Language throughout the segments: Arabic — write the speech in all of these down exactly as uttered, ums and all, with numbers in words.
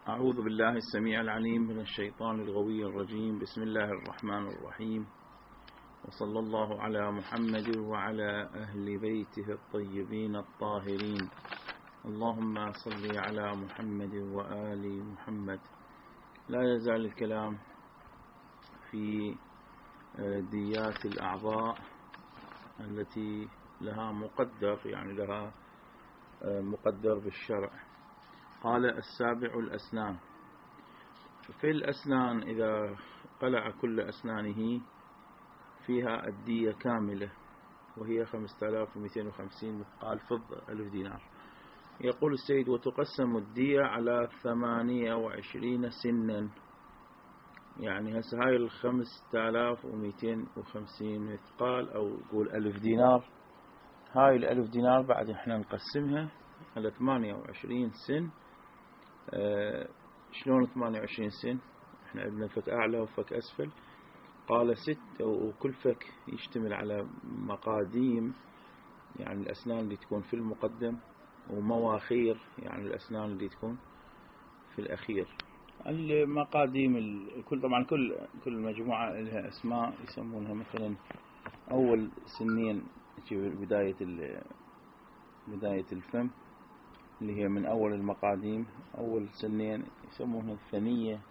أعوذ بالله السميع العليم من الشيطان الغوي الرجيم. بسم الله الرحمن الرحيم، وصلى الله على محمد وعلى أهل بيته الطيبين الطاهرين. اللهم صل على محمد وآل محمد. لا يزال الكلام في ديات الأعضاء التي لها مقدر، يعني لها مقدر بالشرع. قال السابع الأسنان. في الأسنان إذا قلع كل أسنانه فيها الدية كاملة، وهي خمسة آلاف ومئتين وخمسين مثقال فضة ألف دينار. يقول السيد: وتقسم الدية على ثمانية وعشرين سنا. يعني هسه هاي الخمسة آلاف ومئتين وخمسين مثقال أو قول ألف دينار، هاي الألف دينار بعد احنا نقسمها على ثمانية وعشرين سن. آه شلون ثمانية وعشرين سن؟ احنا عندنا فك أعلى وفك أسفل. قال ست، وكل فك يشتمل على مقاديم، يعني الأسنان اللي تكون في المقدم، ومواخير، يعني الأسنان اللي تكون في الأخير. المقاديم الكل طبعا كل كل مجموعة لها أسماء يسمونها. مثلا أول سنين بداية بداية الفم اللي هي من أول المقاديم، أول سنين يسمونها الثنية،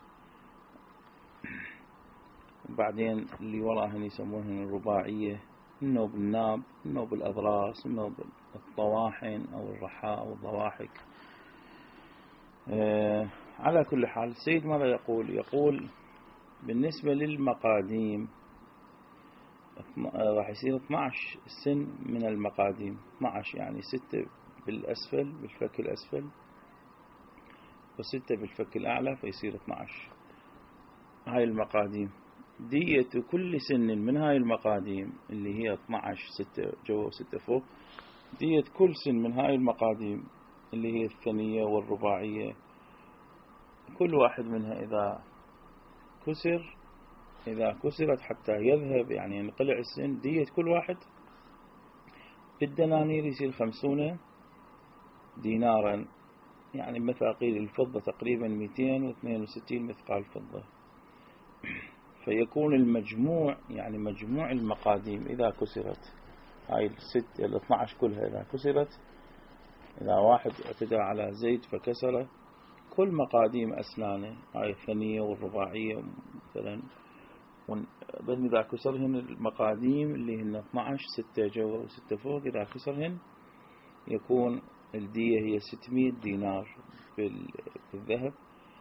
وبعدين اللي وراهن يسمونها الرباعية، النوب الناب، النوب الأضراس، النوب الطواحن أو الرحاء أو الضواحك. آه على كل حال السيد ماذا يقول؟ يقول بالنسبة للمقاديم راح يصير اثني عشر سن من المقاديم. اثني عشر يعني ستة بالأسفل بالفك الأسفل وستة بالفك الأعلى، فيصير اثني عشر. هاي المقاديم دية كل سن من هاي المقاديم اللي هي اثني عشر، ستة جوا وستة فوق. دية كل سن من هاي المقاديم اللي هي الثنية والرباعية، كل واحد منها إذا كسر إذا كسرت حتى يذهب، يعني ينقلع السن، دية كل واحد بالدنانير يصير خمسون دينارا، يعني مثاقيل الفضة تقريبا مئتين واثنين وستين مثقال فضة. فيكون المجموع، يعني مجموع المقاديم إذا كسرت، هاي الست الاثنى عشر كلها إذا كسرت، إذا واحد اعتدى على زيت فكسره، كل مقاديم أسنانه، هاي الثنية والرباعية مثلا، بس إذا كسرهن المقاديم اللي هن اثني عشر، ستة جوا وستة فوق، إذا كسرهن يكون الدية هي ستمئة دينار بالذهب،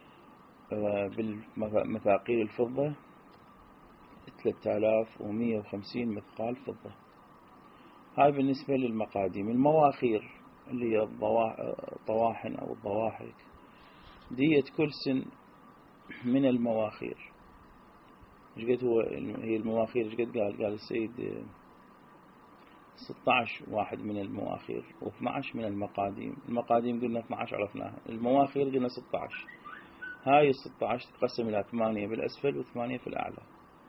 بالمثاقيل الفضة ثلاثة آلاف ومئة وخمسين مثقال فضة. هاي بالنسبة للمقاديم. المواخير اللي هي الطواحن أو الضواحك، دية كل سن من المواخير. ايش هو هي المواخير؟ ايش قد قال؟ قال السيد ستة عشر واحد من المواخير واثني عشر من المقاديم. المقاديم قلنا اثني عشر عرفناها، المواخير قلنا ستة عشر. هاي الستة عشر تقسم إلى ثمانية بالأسفل وثمانية في الأعلى.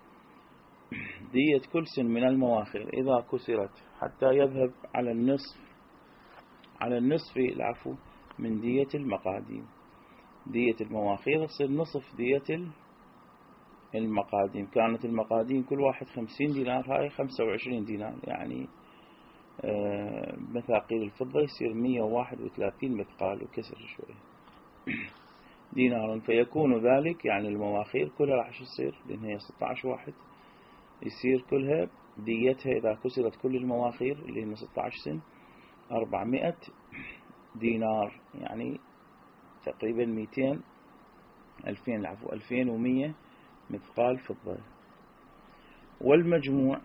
دية كل سن من المواخير إذا كسرت حتى يذهب على النصف على النصف العفو من دية المقاديم. دية المواخير تصير نصف دية المقاديم. كانت المقاديم كل واحد خمسين دينار، هاي خمسة وعشرين دينار، يعني آه مثاقيل الفضة يصير مئة وواحد وثلاثين مثقال وكسر شوي دينار. فيكون ذلك يعني المواخير كلها راح يصير، لأن هي ستة عشر واحد، يصير كلها ديتها إذا كسرت كل المواخير اللي هي ستة عشر سن أربعمائة دينار، يعني تقريبا مئتين ألفين العفو ألفين ومئة مثقال فضة. والمجموع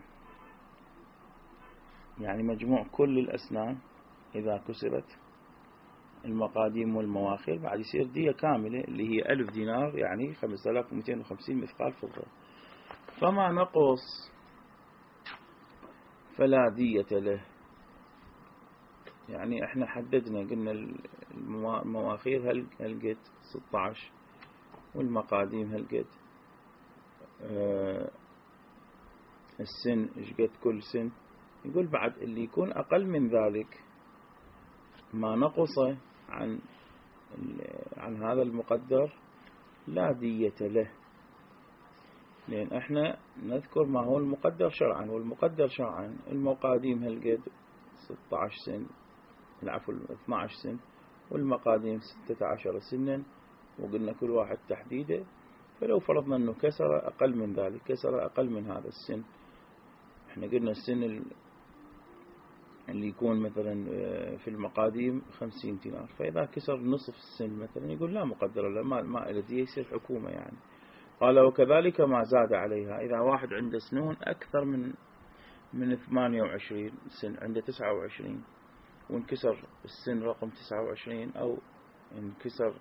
يعني مجموع كل الأسنان إذا كسرت المقاديم والمواخير بعد يصير دية كاملة اللي هي ألف دينار، يعني خمسة آلاف ومئتين وخمسين مثقال فضة. فما نقص فلا دية له. يعني احنا حددنا قلنا المواخير هل هل قد ستة عشر، والمقاديم هل قد، آه السن ايش قد كل سن. يقول بعد اللي يكون أقل من ذلك ما نقص عن عن هذا المقدر لا دية له، لأن احنا نذكر ما هو المقدر شرعا، والمقدر شرعا المقاديم هالقد ستة عشر سن، العفو اثني عشر سن، والمقاديم ستة عشر سنا، وقلنا كل واحد تحديده. فلو فرضنا أنه كسر أقل من ذلك، كسر أقل من هذا السن، احنا قلنا السن اللي يكون مثلا في المقاديم خمسين دينار، فإذا كسر نصف السن مثلا يقول لا مقدر له، ما ما إلى دية، يصير حكومة يعني. قال وكذلك ما زاد عليها، إذا واحد عنده سنون أكثر من من ثمانية وعشرين سن، عنده تسعة وعشرين، وانكسر السن رقم تسعة وعشرين، أو انكسر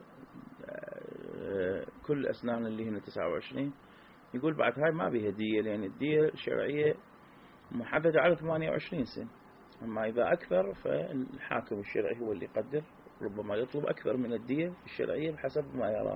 كل أسنان اللي هنا تسعة وعشرين، يقول بعد هاي ما بيها دية، لأن الدية الشرعية محددة على ثمانية وعشرين سن. أما إذا أكثر فالحاكم الشرعي هو اللي يقدر، ربما يطلب أكثر من الدية الشرعية بحسب ما يراه.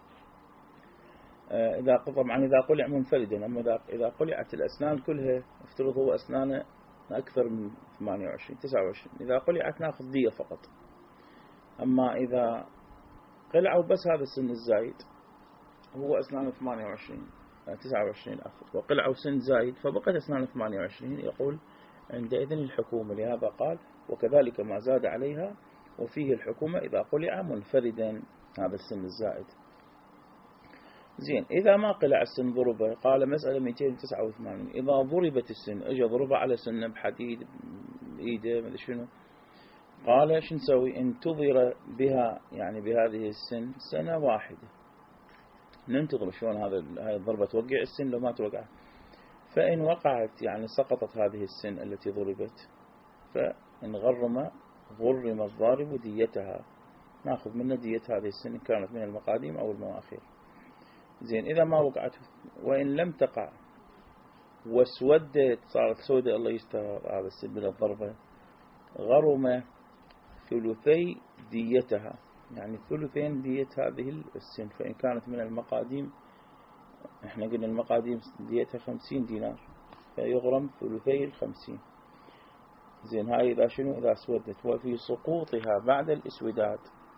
إذا طبعا إذا قلع منفردا، أما إذا قلعت الأسنان كلها، افترض هو أسنانه أكثر من ثمانية وعشرين تسعة وعشرين، إذا قلعت ناخذ دية فقط. أما إذا قلعوا بس هذا السن الزايد، هو أسنانه ثمانية وعشرين تسعة وعشرين أخذ، وقلعوا سن زايد فبقت أسنانه ثمانية وعشرين، يقول عندئذ الحكومة. لهذا قال وكذلك ما زاد عليها وفيه الحكومة إذا قلع منفردا هذا السن الزائد. زين، إذا ما قلع السن ضربة، قال مسألة مئتين وتسعة وثمانين، إذا ضربت السن، اجى ضربة على سنة بحديد بإيده ما ادري شنو، قال شو نسوي؟ انتظر بها، يعني بهذه السن سنة واحدة، ننتظر شلون هذا هاي الضربة توقع السن لو ما توقع. فإن وقعت يعني سقطت هذه السن التي ضربت، فإن غرم غرم الضارب ديتها، ناخذ منه دية هذه السن إن كانت من المقاديم أو المؤاخير. زين، إذا ما وقعت وإن لم تقع واسودت، صارت سودة الله يستر هذا السن من الضربة، غرم ثلثي ديتها، يعني ثلثين دية هذه السن. فإن كانت من المقاديم، احنا قلنا المقاديم ديتها خمسين دينار، فيغرم ثلثي الخمسين. زين، هاي إذا شنو؟ إذا اسودت. وفي سقوطها بعد الاسوداد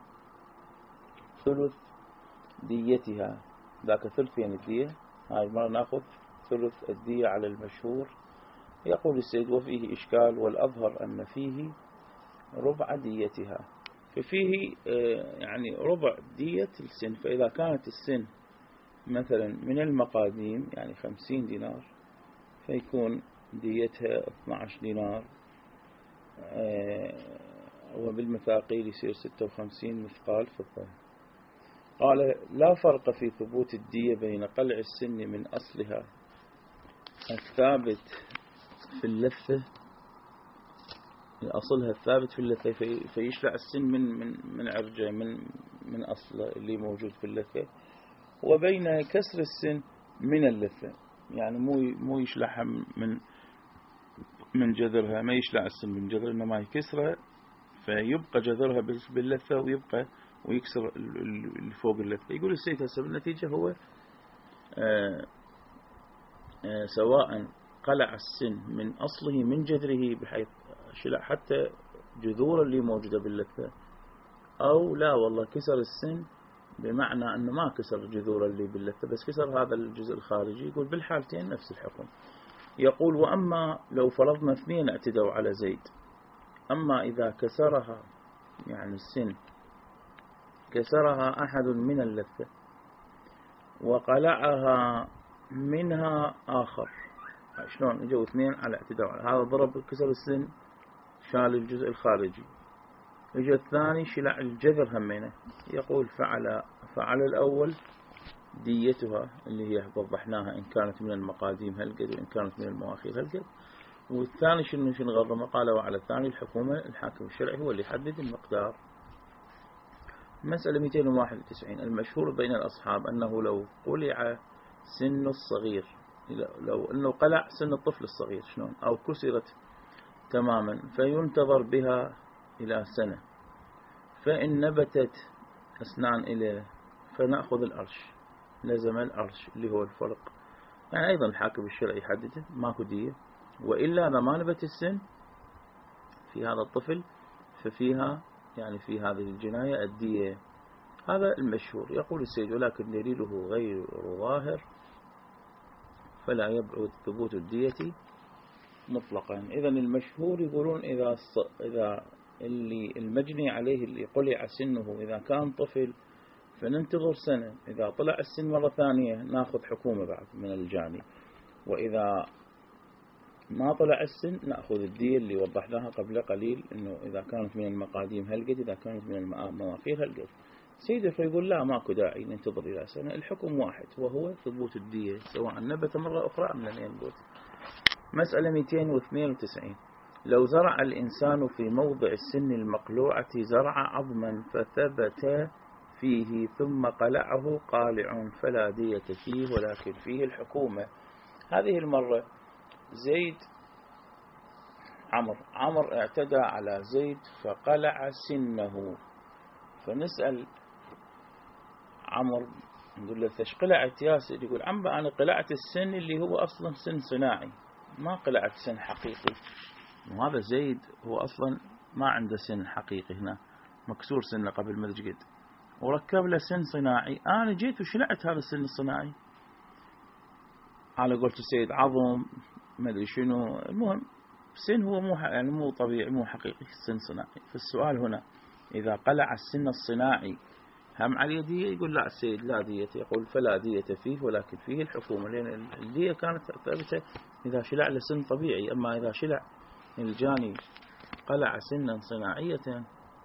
ثلث ديتها، ذاك ثلثين الدية، هاي مرة ناخذ ثلث الدية على المشهور. يقول السيد وفيه إشكال، والأظهر أن فيه ربع ديتها، ففيه يعني ربع دية السن. فإذا كانت السن مثلا من المقاديم يعني خمسين دينار، فيكون ديتها اثني عشر دينار، وبالمثاقيل يصير ستة وخمسين مثقال فضة. قال لا فرق في ثبوت الدية بين قلع السن من أصلها الثابت في اللثة، أصلها الثابت في اللثة، في فيشلع السن من من من عرجه، من من أصله اللي موجود في اللثة، وبين كسر السن من اللثة، يعني مو مو يشلعها من من جذرها، ما يشلع السن من جذر، إنما يكسرها فيبقى جذرها باللثة، ويبقى ويكسر اللي فوق اللثة. يقول السيد هسه بالنتيجة هو آآ آآ سواء قلع السن من أصله من جذره بحيث شلع حتى جذور اللي موجودة باللثة، أو لا والله كسر السن بمعنى أنه ما كسر جذور اللي باللثة بس كسر هذا الجزء الخارجي، يقول بالحالتين نفس الحكم. يقول وأما لو فرضنا اثنين اعتدوا على زيد، أما إذا كسرها يعني السن كسرها أحد من اللثة وقلعها منها آخر، شلون اجوا اثنين على اعتداء، هذا ضرب كسر السن شال الجزء الخارجي، اجى الثاني شلع الجذر همينه، يقول فعل فعل الأول ديتها اللي هي وضحناها إن كانت من المقاديم هالقد وإن كانت من المؤاخير هالقد، والثاني شنو شنو غرم؟ قال وعلى الثاني الحكومة، الحاكم الشرعي هو اللي يحدد المقدار. مسألة مئتين وواحد وتسعين، المشهور بين الأصحاب أنه لو قلع سن الصغير، لو أنه قلع سن الطفل الصغير شلون، أو كسرت تماما، فينتظر بها إلى سنة، فإن نبتت أسنان إليه فنأخذ الأرش، لزم الأرش اللي هو الفرق، يعني أيضا الحاكم الشرعي يحدده، ماكو دية. وإلا إذا ما نبت السن في هذا الطفل ففيها يعني في هذه الجناية الدية. هذا المشهور. يقول السيد ولكن دليله غير ظاهر فلا يبعد ثبوت الدية مطلقا. إذا المشهور يقولون إذا إذا اللي المجني عليه اللي قلع سنه إذا كان طفل فننتظر سنة، إذا طلع السن مرة ثانية ناخذ حكومة بعد من الجاني، وإذا ما طلع السن نأخذ الدية اللي وضحناها قبل قليل، إنه إذا كانت من المقاديم هالقد، إذا كانت من المواقير هالقد. سيدي يقول لا ماكو داعي ننتظر إلى سنة، الحكم واحد وهو ثبوت الدية سواء نبت مرة أخرى أم لم ينبت. مسألة مئتين واثنين وتسعين. لو زرع الإنسان في موضع السن المقلوعة زرع عظما فثبت فيه ثم قلعه قالع فلا دية فيه ولكن فيه الحكومة. هذه المرة زيد عمر عمر اعتدى على زيد فقلع سنه، فنسأل عمر نقول له ثش قلعت يا سيد؟ يقول عم أنا قلعت السن اللي هو أصلا سن صناعي، ما قلعت سن حقيقي. وهذا زيد هو أصلا ما عنده سن حقيقي، هنا مكسور سنه قبل ما تجد وركب له سن صناعي. أنا جيت وشلعت هذا السن الصناعي على قلت السيد عظم ما ادري شنو، المهم سن هو مو يعني مو طبيعي مو حقيقي، سن صناعي. فالسؤال هنا إذا قلع السن الصناعي هم عليه دية؟ يقول لا السيد لا دية. يقول فلا دية فيه ولكن فيه الحكومة، لأن الدية كانت ثابتة إذا شلع لسن طبيعي، أما إذا شلع الجاني قلع سنا صناعية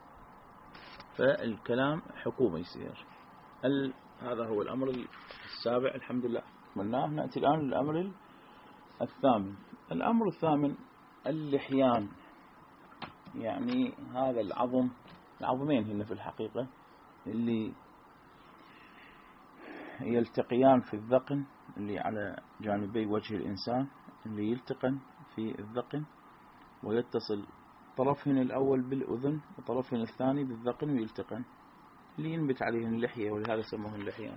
فالكلام حكومة يصير. هذا هو الأمر السابع الحمد لله قلناه. نأتي الآن للأمر الثامن. الأمر الثامن اللحيان، يعني هذا العظم، العظمين هنا في الحقيقة اللي يلتقيان في الذقن اللي على جانبي وجه الإنسان، اللي يلتقن في الذقن ويتصل طرفهن الأول بالأذن وطرفهن الثاني بالذقن ويلتقن، اللي ينبت عليهن اللحية ولهذا سموهن اللحيان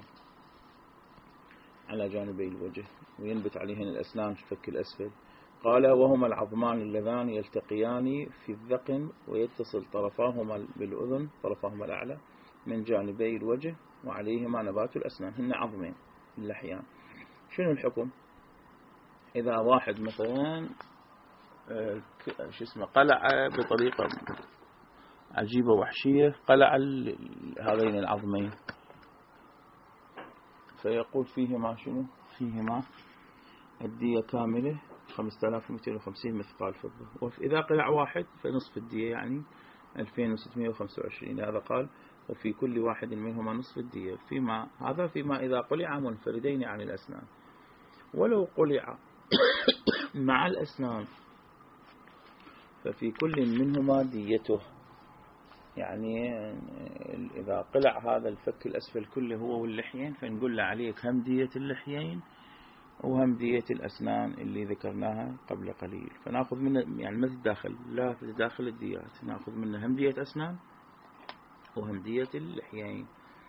على جانبي الوجه، وينبت عليهن الأسنان في الفك الأسفل. قال وهما العظمان اللذان يلتقيان في الذقن ويتصل طرفاهما بالأذن طرفاهما الأعلى من جانبي الوجه وعليهما نبات الأسنان، هن عظمين اللحيان. شنو الحكم؟ إذا واحد مثلا شو اسمه قلع بطريقة عجيبة وحشية، قلع هذين العظمين، فيقول فيهما شنو؟ فيهما الدية كاملة خمسة آلاف ومئتين وخمسين مثقال فضة. وإذا قلع واحد فنصف الدية يعني ألفين وستمئة وخمسة وعشرين. هذا قال وفي كل واحد منهما نصف الدية، فيما هذا فيما إذا قلع منفردين عن الأسنان. ولو قلع مع الأسنان ففي كل منهما ديته، يعني إذا قلع هذا الفك الأسفل كله هو واللحيين فنقول له عليك هم دية اللحيين وهم دية الأسنان اللي ذكرناها قبل قليل. فنأخذ منه يعني مثل داخل لا في داخل الديات، نأخذ منه هم دية أسنان وهم دية اللحيين.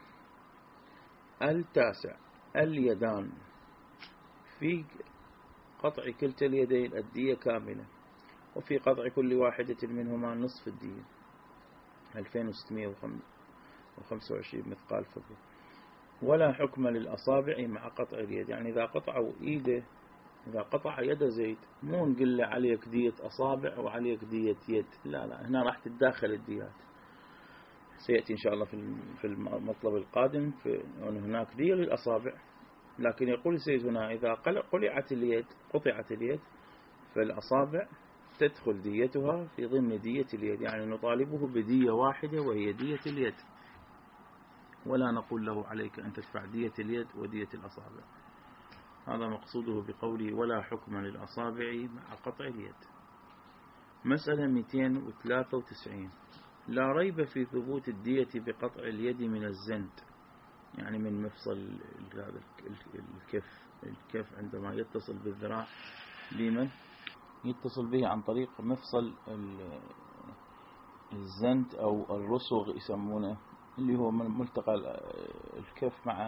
التاسع اليدان، في قطع كلتا اليدين الدية كاملة، وفي قطع كل واحدة منهما نصف الدية ألفين وستمئة وخمسة وعشرين مثقال فضة. ولا حكم للأصابع مع قطع اليد، يعني إذا قطعوا إيده، إذا قطع يد زيد مو نقول له عليك دية أصابع وعليك دية يد، لا لا، هنا راح تتداخل الديات، سيأتي إن شاء الله في المطلب القادم في أن هناك دية للأصابع. لكن يقول السيد هنا إذا قلعت اليد قطعت اليد فالأصابع تدخل ديتها في ضمن دية اليد، يعني نطالبه بدية واحدة وهي دية اليد، ولا نقول له عليك أن تدفع دية اليد ودية الأصابع. هذا مقصوده بقوله ولا حكم للأصابع مع قطع اليد. مسألة مئتين وثلاثة وتسعين. لا ريب في ثبوت الدية بقطع اليد من الزند، يعني من مفصل الكف الكف عندما يتصل بالذراع اليمين يتصل به عن طريق مفصل الزند أو الرسغ يسمونه، اللي هو من ملتقى الكف مع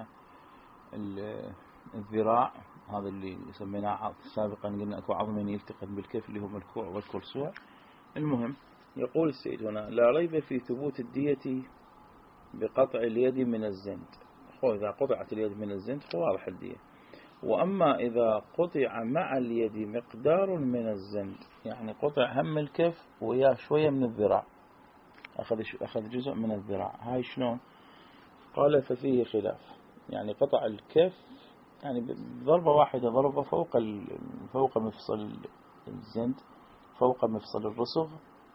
الذراع، هذا اللي سميناه سابقا قلنا أكو عظمين يلتقن بالكف اللي هو الكوع والكرسوع. المهم يقول السيد هنا لا ريب في ثبوت الدية بقطع اليد من الزند. هو إذا قطعت اليد من الزند واضح الدية. وأما إذا قطع مع اليد مقدار من الزند، يعني قطع هم الكف وياه شوية من الذراع، أخذ أخذ جزء من الذراع، هاي شلون؟ قال ففيه خلاف. يعني قطع الكف يعني بضربة واحدة، ضربة فوق فوق مفصل الزند، فوق مفصل الرسغ،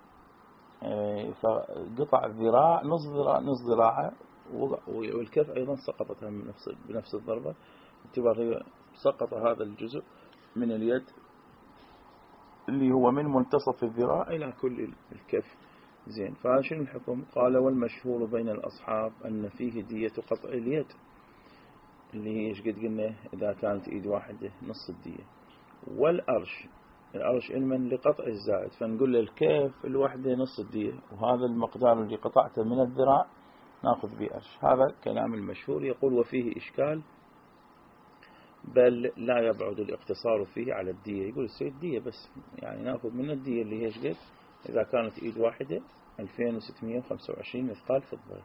فقطع الذراع نص ذراع نص ذراعه، والكف أيضا سقطت بنفس بنفس الضربة، باعتبار سقط هذا الجزء من اليد اللي هو من منتصف الذراع إلى كل الكف. زين، فشنو الحكم؟ قال والمشهور بين الأصحاب أن فيه دية قطع اليد، اللي هي ايش قد قلنا إذا كانت إيد واحدة نص الدية. والأرش، الأرش علما لقطع الزائد، فنقول للكيف الوحدة نص الدية، وهذا المقدار اللي قطعته من الذراع ناخذ به أرش. هذا كلام المشهور. يقول وفيه إشكال، بل لا يبعد الاقتصار فيه على الدية. يقول السيد دية بس، يعني ناخذ من الدية اللي هي ايش قد إذا كانت إيد واحدة ألفين وستمئة وخمسة وعشرين مثقال فضة.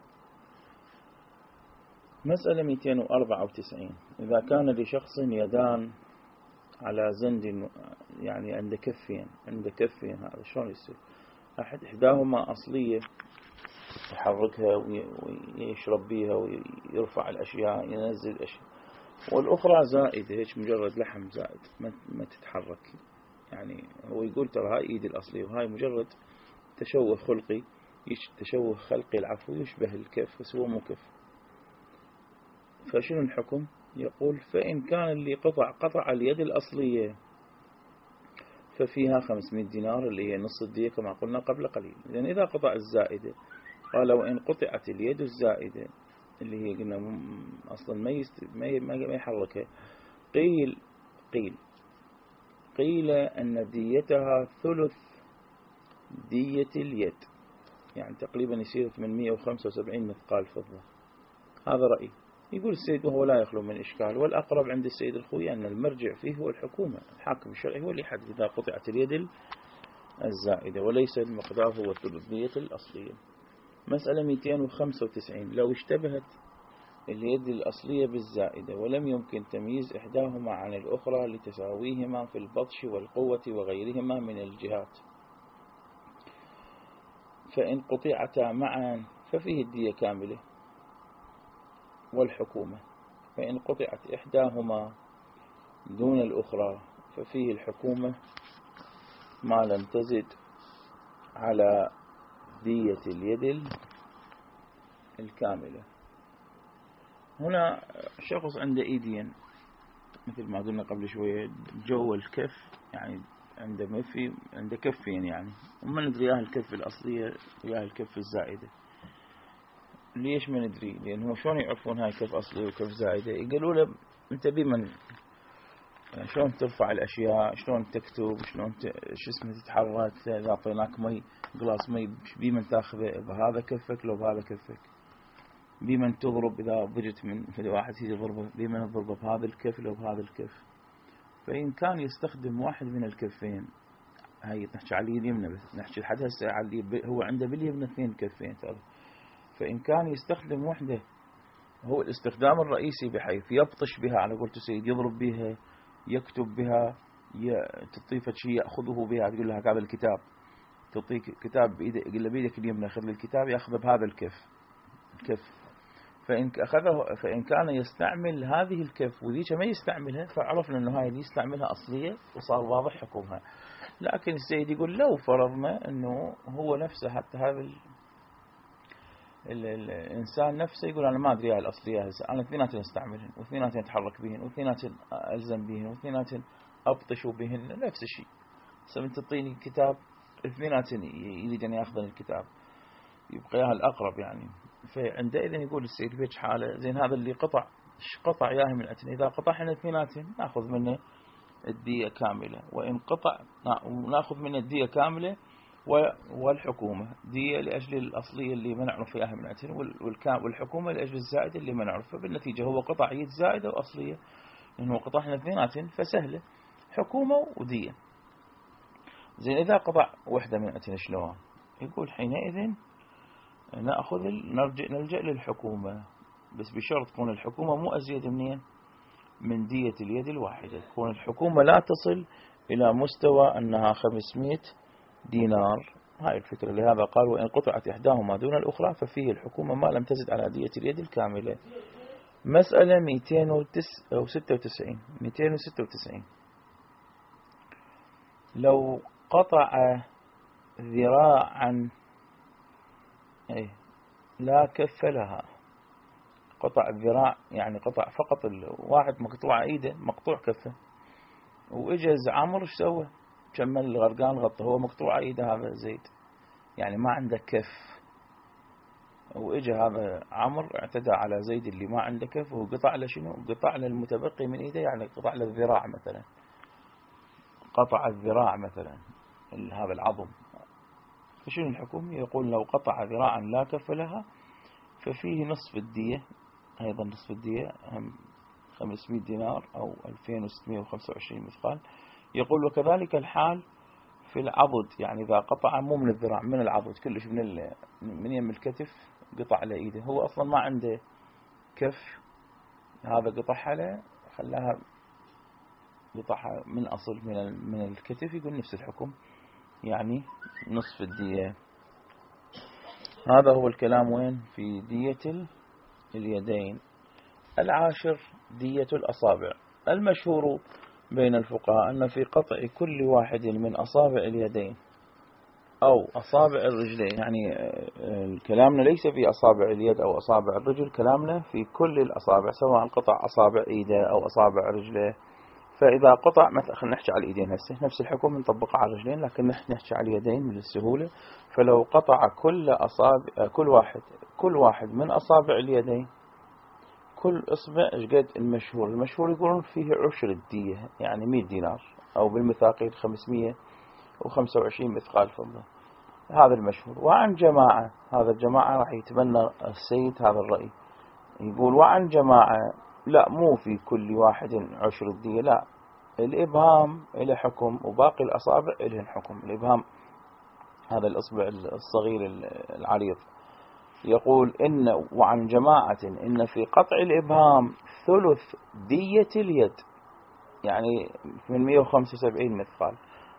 مسألة مئتين وأربعة وتسعين. إذا كان لشخص يدان على زند، يعني عند كفين عند كفين هذا شلون يصير؟ أحد إحداهما أصلية يحركها ويشرب بيها ويرفع الأشياء ينزل الأشياء، والأخرى زائدة هيك مجرد لحم زائد ما ما تتحرك. يعني هو يقول ترى هاي إيد الأصلية وهاي مجرد تشوه خلقي، تشوه خلقي العفو يشبه الكف بس هو مو كف. فشنو الحكم؟ يقول فإن كان اللي قطع قطع اليد الأصلية ففيها خمسمائة دينار اللي هي نص الدية كما قلنا قبل قليل. لأن إذا قطع الزائدة، قال وإن قطعت اليد الزائدة اللي هي قلنا أصلا ما يست... ما ما يحركها، قيل قيل قيل أن ديتها ثلث دية اليد، يعني تقريبا يصير ثمانمئة وخمسة وسبعين مثقال فضة. هذا رأي. يقول السيد وهو لا يخلو من إشكال، والأقرب عند السيد الخوي أن المرجع فيه هو الحكومة، الحاكم الشرعي هو اللي يحدد إذا قطعت اليد الزائدة، وليس المقدار هو الثلثية الأصلية. مسألة مئتين وخمسة وتسعين. لو اشتبهت اليد الأصلية بالزائدة ولم يمكن تمييز إحداهما عن الأخرى لتساويهما في البطش والقوة وغيرهما من الجهات، فإن قطعتا معا ففيه الدية كاملة والحكومة، فإن قطعت إحداهما دون الأخرى ففيه الحكومة ما لم تزد على دية اليد الكاملة. هنا شخص عنده إيدين مثل ما قلنا قبل شوية جو الكف، يعني عنده ما في عنده كفين، يعني وما ندري ياه الكف الأصلية وياه الكف الزائدة. ليش ما ندري؟ لأنه شلون يعرفون هاي كف أصلية وكف زائدة؟ يقولوا له أنت بمن يعني شلون ترفع الأشياء، شلون تكتب، شلون ت... شو اسمه تتحرك، إذا أعطيناك مي قلاص مي بمن تاخذه، بهذا كفك لو بهذا كفك، بمن تضرب إذا ضربت من في واحد يجي ضربه بمن تضربه بهذا الكف لو بهذا الكف. فإن كان يستخدم واحد من الكفين، هاي نحكي على اليمنى بس، نحكي لحد هسه على هو عنده باليمنى اثنين كفين ترى. فإن كان يستخدم وحده هو الاستخدام الرئيسي بحيث يبطش بها على قولة سيد، يضرب بها، يكتب بها، تطيفة شيء يأخذه بها، تقول لها هذا الكتاب، تعطيك كتاب بإيدك، يقول له بإيدك اليمنى خذ الكتاب، يأخذ بهذا الكف الكف. فإن أخذه فإن كان يستعمل هذه الكف وذيك ما يستعملها، فعرفنا أنه هاي اللي يستعملها أصلية وصار واضح حكمها. لكن السيد يقول لو فرضنا أنه هو نفسه حتى هذا ال... ال... الإنسان نفسه يقول أنا ما أدري هاي الأصلية هسه، أنا اثنيناتين استعملهن واثنيناتين أتحرك بهن واثنيناتين ألزم بهن واثنيناتين أبطش بهن، نفس الشيء. سمن تعطيني كتاب اثنيناتين يريد أن يأخذن الكتاب، يبقى ياها الأقرب يعني. فعندئذ يقول السيد بيج حالة زين هذا اللي قطع قطع ياهي من أتنين، إذا قطعنا اثنيناتين نأخذ منه الدية كاملة، وإن قطع نأخذ منه الدية كاملة والحكومة دية لأجل الأصلية اللي ما نعرف ياهي من أتنين، والحكومة لأجل الزائدة اللي ما نعرف. فبالنتيجة هو قطع يد زائدة وأصلية، لأنه قطعنا اثنيناتين فسهلة حكومة ودية. زين إذا قطع وحدة من أتنين شلون؟ يقول حينئذ نأخذ نرجع نلجأ للحكومة، بس بشرط تكون الحكومة مو أزيد منين من دية اليد الواحدة، تكون الحكومة لا تصل إلى مستوى أنها خمسمائة دينار. هاي الفكرة. لهذا قال وإن قطعت إحداهما دون الأخرى ففيه الحكومة ما لم تزد على دية اليد الكاملة. مسألة مئتين وستة وتسعين مئتين وستة وتسعين لو قطع ذراعا أي لا كف لها، قطع الذراع يعني قطع فقط الواحد مقطوع ايده مقطوع كفه، واجز عمر ايش سوى؟ كمل الغرقان غطى، هو مقطوع ايده هذا زيد يعني ما عنده كف، واجى هذا عمر اعتدى على زيد اللي ما عنده كف وقطع له شنو؟ قطع له المتبقي من ايده، يعني قطع له الذراع مثلا، قطع الذراع مثلا هذا العظم. فشنو الحكم؟ يقول لو قطع ذراعا لا كف لها ففيه نصف الدية، أيضا نصف الدية هم خمسمائة دينار أو ألفين وستمائة وخمسة وعشرين مثقال. يقول وكذلك الحال في العضد، يعني إذا قطع مو من الذراع من العضد كلش من من يم الكتف قطع على إيده، هو أصلا ما عنده كف، هذا قطعها له خلاها قطعها من أصل من من الكتف، يقول نفس الحكم يعني نصف الدية. هذا هو الكلام وين في دية اليدين. العاشر دية الأصابع. المشهور بين الفقهاء أن في قطع كل واحد من أصابع اليدين أو أصابع الرجلين، يعني كلامنا ليس في أصابع اليد أو أصابع الرجل، كلامنا في كل الأصابع سواء قطع أصابع إيده أو أصابع رجله. فإذا قطع مثلا خلينا نحكي على الإيدين هسه نفس الحكم نطبقه على الرجلين، لكن نحكي على اليدين من السهولة. فلو قطع كل أصابع كل واحد كل واحد من أصابع اليدين كل إصبع إيش قد المشهور؟ المشهور يقولون فيه عشر الدية يعني مئة دينار أو بالمثاقيل خمسمائة وخمسة وعشرين مثقال فضة، هذا المشهور. وعن جماعة، هذا الجماعة راح يتبنى السيد هذا الرأي، يقول وعن جماعة لا مو في كل واحد عشر الدية، لا الإبهام إلى حكم وباقي الأصابع إلى حكم. الإبهام هذا الإصبع الصغير العريض. يقول إن وعن جماعة إن في قطع الإبهام ثلث دية اليد يعني من مئة وخمسة وسبعين مثقال،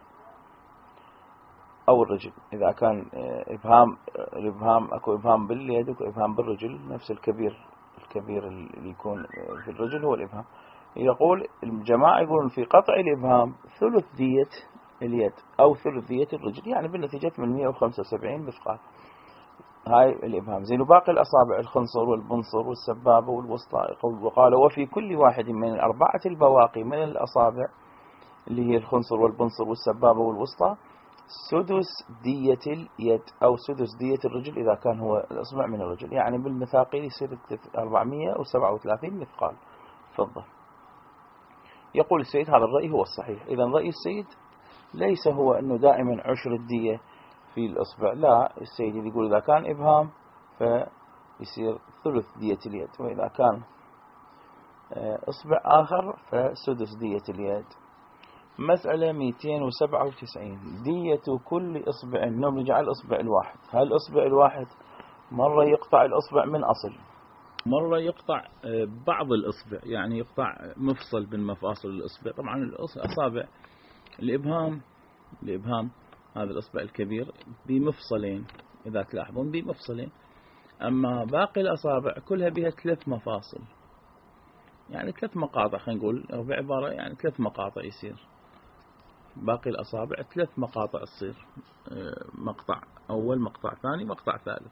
أو الرجل إذا كان إبهام الإبهام أكو إبهام باليد وأكو إبهام بالرجل، نفس الكبير الكبير اللي يكون في الرجل هو الإبهام. يقول الجماعة يقولون في قطع الإبهام ثلث دية اليد أو ثلث دية الرجل، يعني بالنتيجة من مئة وخمسة وسبعين مثقال. هاي الإبهام. زين وباقي الأصابع الخنصر والبنصر والسبابة والوسطى. وقال وفي كل واحد من الأربعة البواقي من الأصابع اللي هي الخنصر والبنصر والسبابة والوسطى سدس دية اليد أو سدس دية الرجل إذا كان هو الأصبع من الرجل، يعني بالمثاقيل يصير أربعمائة وسبعة وثلاثين مثقال فضة. يقول السيد هذا الرأي هو الصحيح. إذا رأي السيد ليس هو أنه دائما عشر الدية في الأصبع، لا، السيد يقول إذا كان إبهام فيصير ثلث دية اليد، وإذا كان إصبع آخر فسدس دية اليد. مسألة مئتين وسبعة وتسعين دية كل إصبع. نرجع الإصبع الواحد. هل الإصبع الواحد مرة يقطع الإصبع من أصل، مرة يقطع بعض الإصبع، يعني يقطع مفصل من مفاصل الإصبع. طبعا الأصابع الإبهام الإبهام هذا الإصبع الكبير بمفصلين إذا تلاحظون بمفصلين، أما باقي الأصابع كلها بها ثلاث مفاصل، يعني ثلاث مقاطع خلينا نقول، أو بعبارة يعني ثلاث مقاطع يصير باقي الأصابع ثلاث مقاطع تصير، مقطع أول مقطع ثاني مقطع ثالث.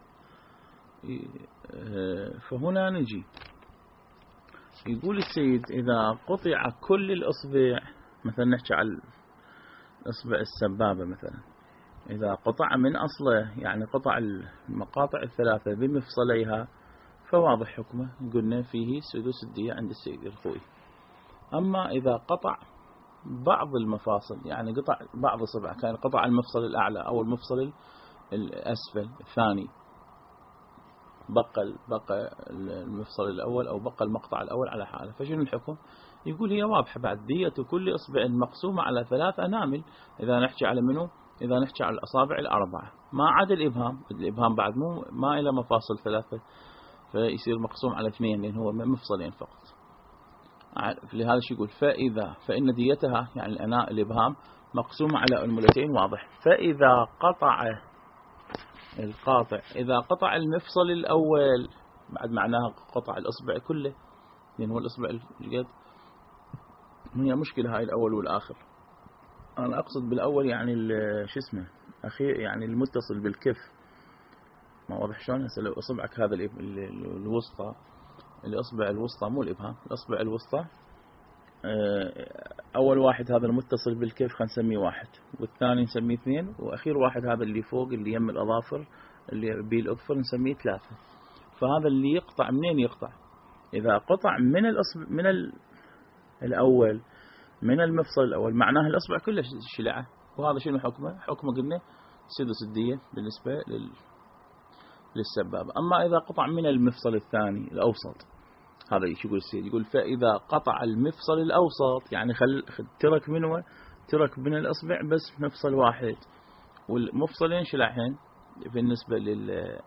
فهنا نجي يقول السيد إذا قطع كل الأصبع، مثلا نحكي على إصبع السبابة مثلا، إذا قطع من أصله يعني قطع المقاطع الثلاثة بمفصليها فواضح حكمه، قلنا فيه سدس الدية عند السيد الخوي. أما إذا قطع بعض المفاصل، يعني قطع بعض الصبع، كان قطع المفصل الأعلى أو المفصل الأسفل الثاني، بقى بقى المفصل الأول أو بقى المقطع الأول على حاله، فشنو الحكم؟ يقول هي واضحة بعد. دية كل إصبع مقسومة على ثلاث أنامل، إذا نحكي على منه إذا نحكي على الأصابع الأربعة ما عدا الإبهام. الإبهام بعد مو ما إلى مفاصل ثلاثة، فيصير مقسوم على اثنين لأن هو مفصلين فقط. لهذا شو يقول فإذا فإن ديتها يعني الأناء الإبهام مقسومة على أنملتين واضح. فإذا قطع القاطع إذا قطع المفصل الأول بعد معناها قطع الأصبع كله، لأن هو الأصبع الجد هي مشكلة هاي الأول والآخر. أنا أقصد بالأول يعني شو اسمه أخير يعني المتصل بالكف، ما واضح شلون؟ هسه لو أصبعك هذا الوسطى، الأصبع الوسطى مو الإبهام، الأصبع الوسطى أول واحد هذا المتصل بالكف خلينا نسميه واحد، والثاني نسميه اثنين، وأخير واحد هذا اللي فوق اللي يم الأظافر اللي بيه الأظفر نسميه ثلاثة. فهذا اللي يقطع منين يقطع؟ إذا قطع من الأصبع من ال... الأول من المفصل الأول معناه الأصبع كله شلعه. وهذا شنو حكمه؟ حكمه قلنا سدس الدية بالنسبة لل... للسبابة. أما إذا قطع من المفصل الثاني الأوسط، هذا ايش يقول السيد؟ يقول فإذا قطع المفصل الأوسط يعني خل ترك منه ترك من الأصبع بس مفصل واحد، والمفصلين شلعهن بالنسبة لل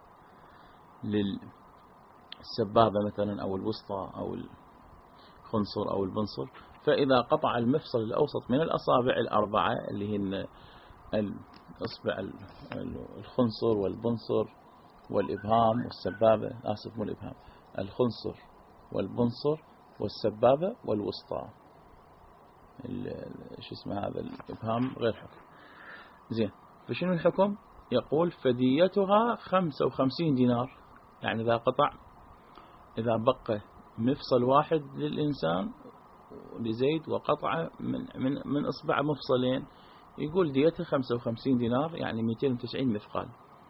للسبابة مثلا أو الوسطى أو الخنصر أو البنصر. فإذا قطع المفصل الأوسط من الأصابع الأربعة اللي هن الأصبع الخنصر والبنصر والإبهام والسبابة، آسف مو الإبهام، الخنصر والبنصر والسبابة والوسطى، شو اسمه هذا الإبهام غير حكم. زين، فشنو الحكم؟ يقول فديتها خمسة وخمسين دينار. يعني إذا قطع إذا بقى مفصل واحد للإنسان لزيد وقطع من من من إصبع مفصلين، يقول ديتها خمسة وخمسين دينار يعني مئتين وتسعين مثقال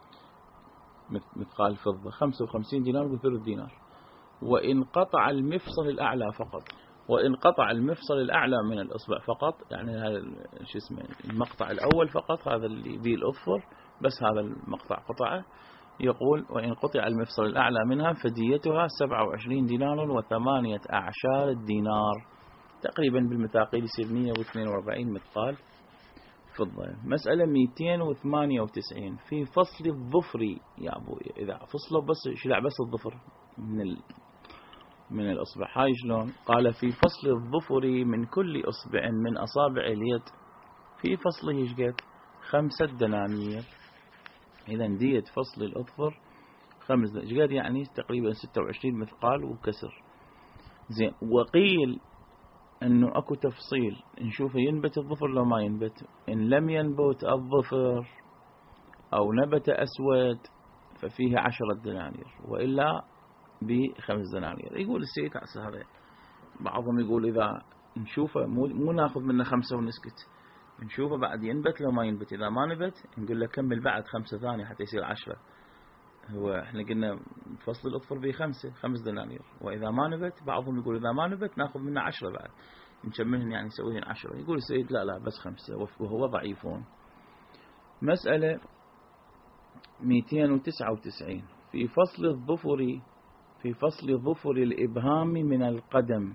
مثقال فضة، خمسة وخمسين دينار وثلث دينار. وإن قطع المفصل الأعلى فقط، وإن قطع المفصل الأعلى من الإصبع فقط، يعني هذا شو اسمه المقطع الأول فقط، هذا اللي بيه الأظفر بس هذا المقطع قطعه، يقول وإن قطع المفصل الأعلى منها فديتها سبعة وعشرين دينار وثمانية أعشار الدينار، تقريبا بالمثاقيل يصير مئة واثنين وأربعين مثقال فضة. مسألة مئتين وثمانية وتسعين في فصل الظفر يا أبوي. إذا فصله بس شلع بس الظفر من ال... من الأصبع، هاي شلون؟ قال في فصل الظفر من كل أصبع من أصابع اليد في فصله ايش قد؟ خمسة دنانير. إذا دية فصل الأظفر خمس ايش قد؟ يعني تقريبا ستة وعشرين مثقال وكسر. زين، وقيل انه اكو تفصيل نشوفه ينبت الظفر لو ما ينبت. ان لم ينبت الظفر او نبت اسود ففيه عشرة دنانير، والا بخمس دنانير. يقول السيد هذا بعضهم يقول اذا نشوفه مو, مو ناخذ منه خمسة ونسكت، نشوفه بعد ينبت لو ما ينبت. اذا ما نبت نقول له كمل بعد خمسة ثانية حتى يصير عشرة. هو احنا قلنا فصل الأظفر به خمسة خمس دنانير، وإذا ما نبت بعضهم يقول إذا ما نبت ناخذ منه عشرة بعد نكملهن يعني نسويهن عشرة. يقول السيد لا لا بس خمسة وهو ضعيفون. مسألة مئتين وتسعة وتسعين في فصل الظفر في فصل ظفر الإبهام من القدم.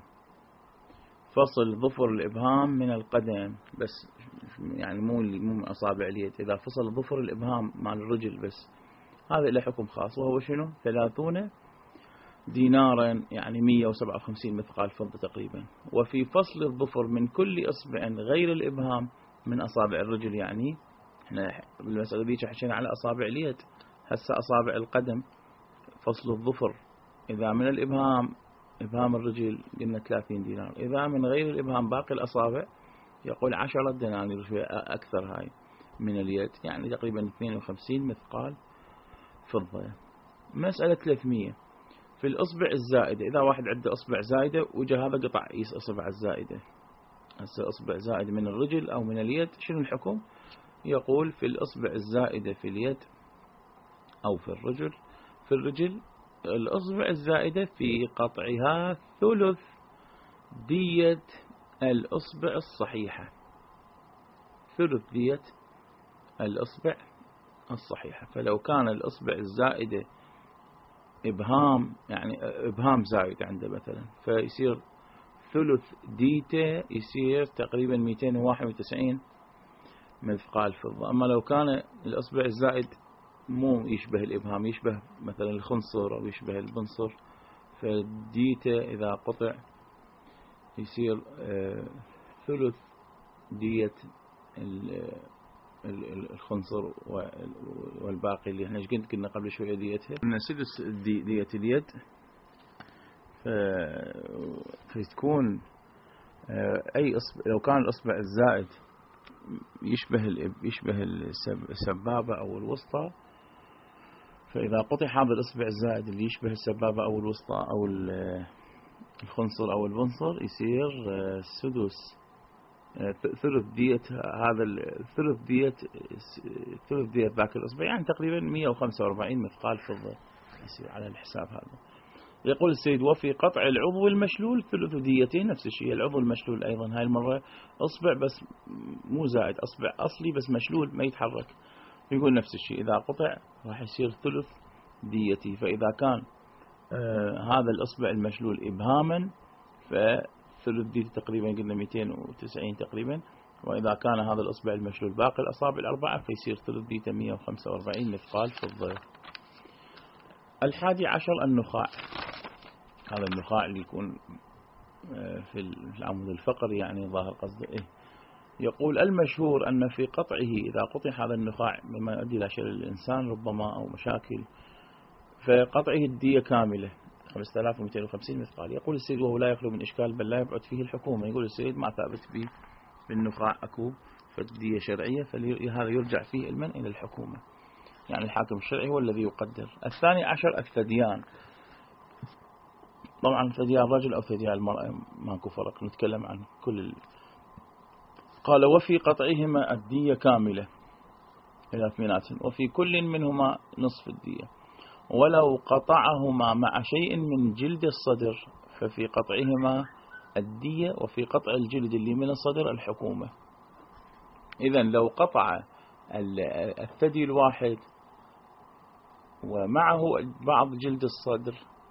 فصل ظفر الإبهام من القدم بس، يعني مو مو من أصابع اليد. إذا فصل ظفر الإبهام مع الرجل بس، هذا له حكم خاص، وهو شنو؟ ثلاثون دينارا يعني مئة وسبعة وخمسين مثقال فضة تقريبا. وفي فصل الظفر من كل إصبع غير الإبهام من أصابع الرجل، يعني احنا بالمسألة ذيك حكينا على أصابع اليد، هسه أصابع القدم فصل الظفر إذا من الإبهام إبهام الرجل قلنا ثلاثين دينار، إذا من غير الإبهام باقي الأصابع يقول عشرة دنانير أكثر هاي من اليد، يعني تقريبا اثنين وخمسين مثقال فضة. مسألة ثلاثمئة في الأصبع الزائدة. إذا واحد عنده أصبع زائدة وجه هذا قطع يس أصبع الزائدة، هسه أصبع زائد من الرجل أو من اليد، شنو الحكم؟ يقول في الأصبع الزائدة في اليد أو في الرجل في الرجل الأصبع الزائدة في قطعها ثلث دية الأصبع الصحيحة، ثلث دية الأصبع الصحيحة. فلو كان الأصبع الزائدة إبهام، يعني إبهام زائد عنده مثلا، فيصير ثلث ديته يصير تقريبا مئتين وواحد وتسعين مثقال فضة. أما لو كان الإصبع الزائد مو يشبه الإبهام، يشبه مثلا الخنصر أو يشبه البنصر، فديته إذا قطع يصير ثلث دية الخنصر، والباقي اللي احنا قلت كنا قبل شوية ديتها من سدس دية اليد. فتكون أي إصبع لو كان الإصبع الزائد يشبه يشبه السبابة أو الوسطى، فإذا قطع هذا الإصبع الزائد اللي يشبه السبابة أو الوسطى أو الخنصر أو البنصر يصير سدس ثلث دية هذا الثلث دية ثلث دية ذاك الإصبع، يعني تقريبا مئة وخمسة وأربعين مثقال فضة يصير على الحساب هذا. يقول السيد: وفي قطع العضو المشلول ثلث ديته. نفس الشيء العضو المشلول أيضا، هاي المرة أصبع بس مو زائد، أصبع أصلي بس مشلول ما يتحرك. يقول نفس الشيء إذا قطع راح يصير ثلث ديتي. فإذا كان آه هذا الإصبع المشلول إبهاما فثلث ديته تقريبا قلنا مئتين وتسعين تقريبا، وإذا كان هذا الإصبع المشلول باقي الأصابع الأربعة فيصير ثلث ديته مئة وخمسة وأربعين مثقال فضة. الحادي عشر النخاع. هذا النخاع اللي يكون في العمود الفقري، يعني ظاهر قصده إيه. يقول: المشهور أن في قطعه إذا قطع هذا النخاع مما يؤدي إلى شلل الإنسان ربما أو مشاكل، فقطعه الدية كاملة خمسة آلاف ومئتين وخمسين مثقال. يقول السيد: وهو لا يخلو من إشكال بل لا يبعد فيه الحكومة. يقول السيد: ما ثابت به بالنخاع أكو فالدية شرعية، فهذا يرجع فيه علما إلى الحكومة، يعني الحاكم الشرعي هو الذي يقدر. الثاني عشر الثديان. طبعا ثديان الرجل أو ثديان المرأة ماكو فرق، نتكلم عن كل ال... قال: وفي قطعهما الدية كاملة إلى اثنينات، وفي كل منهما نصف الدية، ولو قطعهما مع شيء من جلد الصدر ففي قطعهما الدية، وفي قطع الجلد اللي من الصدر الحكومة. إذن لو قطع الثدي الواحد ومعه بعض جلد الصدر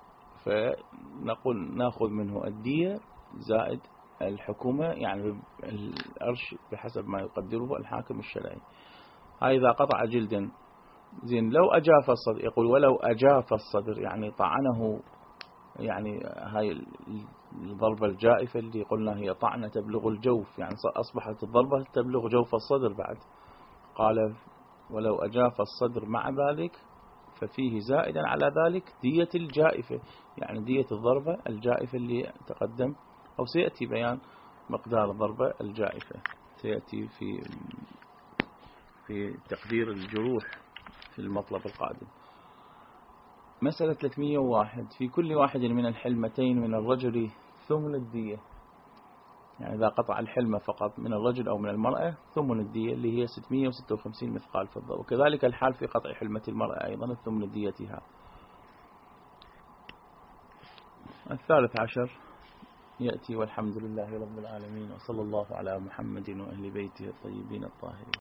فنقول ناخذ منه الدية زائد الحكومة، يعني الأرش بحسب ما يقدره الحاكم الشرعي. هاي إذا قطع جلدا زين. لو أجاف الصدر، يقول: ولو أجاف الصدر يعني طعنه، يعني هاي الضربة الجائفة اللي قلنا هي طعنة تبلغ الجوف، يعني أصبحت الضربة تبلغ جوف الصدر بعد. قال: ولو أجاف الصدر مع ذلك ففيه زائدا على ذلك دية الجائفة، يعني دية الضربة الجائفة اللي تقدم، أو سيأتي بيان مقدار الضربة الجائفة، سيأتي في في تقدير الجروح في المطلب القادم. مسألة ثلاثمئة وواحد: في كل واحد من الحلمتين من الرجل ثمن الدية، يعني إذا قطع الحلمة فقط من الرجل أو من المرأة ثمن الدية اللي هي ستمئة وستة وخمسين مثقال فضة، وكذلك الحال في قطع حلمة المرأة أيضا الثمن ديتها. الثالث عشر يأتي: والحمد لله رب العالمين، وصلى الله على محمد وأهل بيته الطيبين الطاهرين.